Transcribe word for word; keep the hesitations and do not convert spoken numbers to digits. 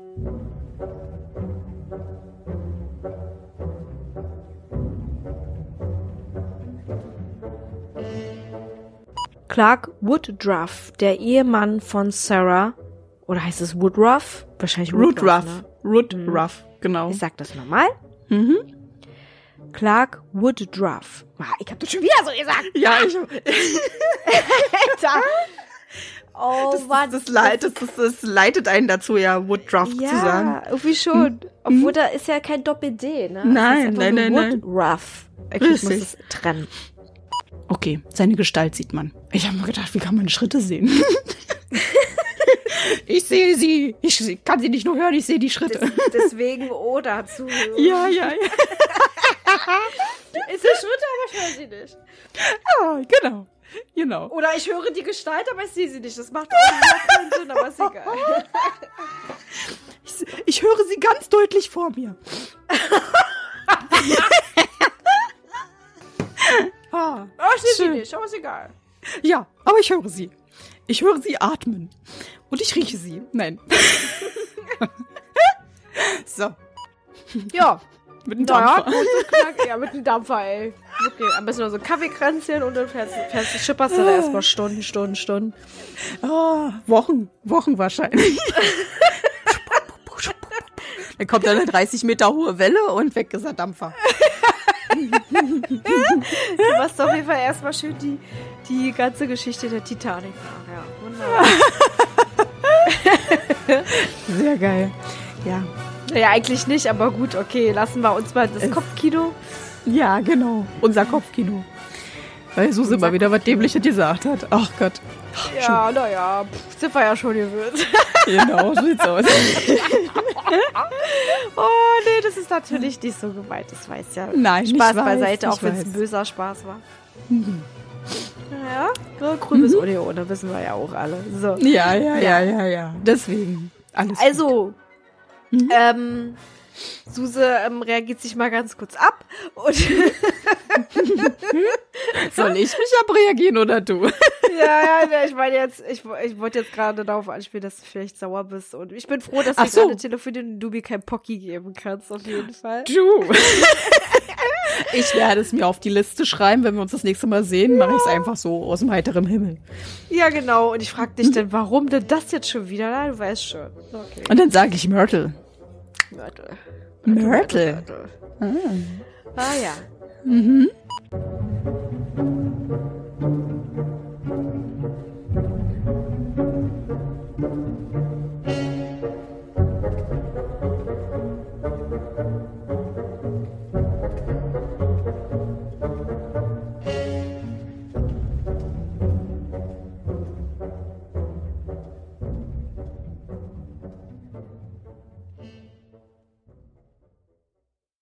Clark Woodruff, der Ehemann von Sarah, oder heißt es Woodruff? Wahrscheinlich Woodruff. Woodruff, ne? Woodruff, mhm. genau. Ich sag das nochmal. Mhm. Clark Woodruff. Ich hab das schon wieder so gesagt. Ja, ich... Alter. Oh, das, Mann. Das, das, leitet, das, das leitet einen dazu, ja, Woodruff ja, zu sagen. Ja, irgendwie schon. Hm. Obwohl, da ist ja kein Doppel-D, ne? Nein, nein, nein, nein. Woodruff. Okay, ich muss es trennen. Okay, seine Gestalt sieht man. Ich habe mir gedacht, wie kann man Schritte sehen? Ich sehe sie. Ich kann sie nicht nur hören, ich sehe die Schritte. Des, deswegen O dazu. Ja, ja, ja. Ist der Schritte, aber ich höre sie nicht. Ja, genau. Genau. Oder ich höre die Gestalt, aber ich sehe sie nicht. Das macht auch keinen Sinn, aber ist egal. Ich, ich höre sie ganz deutlich vor mir. Ah, oh, ich sehe sie nicht, aber ist egal. Ja, aber ich höre sie. Ich höre sie atmen. Und ich rieche sie. Nein. So. Ja. Mit dem Dampfer. Ja, ja, mit dem Dampfer, ey. Okay, am besten noch so ein Kaffeekränzchen und dann fährst, fährst du, schipperst du da erstmal Stunden, Stunden, Stunden. Oh, Wochen, Wochen wahrscheinlich. Dann kommt dann eine dreißig Meter hohe Welle und weg ist der Dampfer. Du machst auf jeden Fall erstmal schön die, die ganze Geschichte der Titanic. Ach ja, wunderbar. Sehr geil. Ja. Naja, eigentlich nicht, aber gut, okay, lassen wir uns mal das es, Kopfkino. Ja, genau. Unser Kopfkino. Weil Suse mal wieder was Dämliches gesagt hat. Ach Gott. Ach, ja, naja, sind wir ja schon gewöhnt. Genau, so sieht's aus. Oh, nee, das ist natürlich nicht so gemeint, das weiß ja. Nein, Spaß ich weiß, beiseite, auch wenn es ein böser Spaß war. Mhm. Ja, grünes mhm. Odeon, da wissen wir ja auch alle. So. Ja, ja, ja, ja, ja. Deswegen. Alles Also, mhm. ähm, Suse ähm, reagiert sich mal ganz kurz ab. Und soll ich mich abreagieren oder du? Ja, ja, ich meine jetzt, ich, ich wollte jetzt gerade darauf anspielen, dass du vielleicht sauer bist. Und ich bin froh, dass wir so. gerade telefonieren und du mir kein Pocky geben kannst, auf jeden Fall. Du. Ich werde es mir auf die Liste schreiben, wenn wir uns das nächste Mal sehen, mache ich es einfach so aus dem heiteren Himmel. Ja, genau. Und ich frage dich dann, warum denn das jetzt schon wieder? Na, du weißt schon. Okay. Und dann sage ich Myrtle. Myrtle. Myrtle. Myrtle. Ah, ah ja. Mhm.